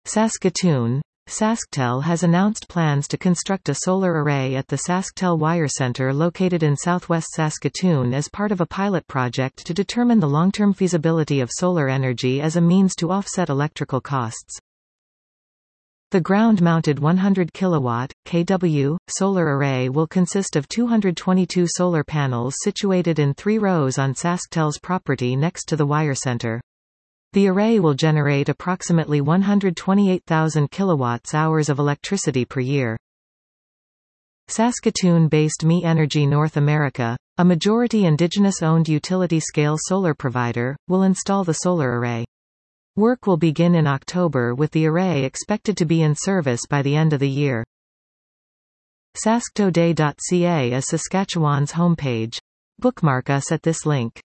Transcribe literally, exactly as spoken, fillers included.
Saskatoon. SaskTel has announced plans to construct a solar array at the SaskTel Wire Center located in southwest Saskatoon as part of a pilot project to determine the long-term feasibility of solar energy as a means to offset electrical costs. The ground-mounted one hundred kilowatt kW solar array will consist of two hundred twenty-two solar panels situated in three rows on SaskTel's property next to the wire center. The array will generate approximately one hundred twenty-eight thousand kilowatt-hours of electricity per year. Saskatoon-based Me Energy North America, a majority indigenous-owned utility-scale solar provider, will install the solar array. Work will begin in October with the array expected to be in service by the end of the year. sasktoday dot c a is Saskatchewan's homepage. Bookmark us at this link.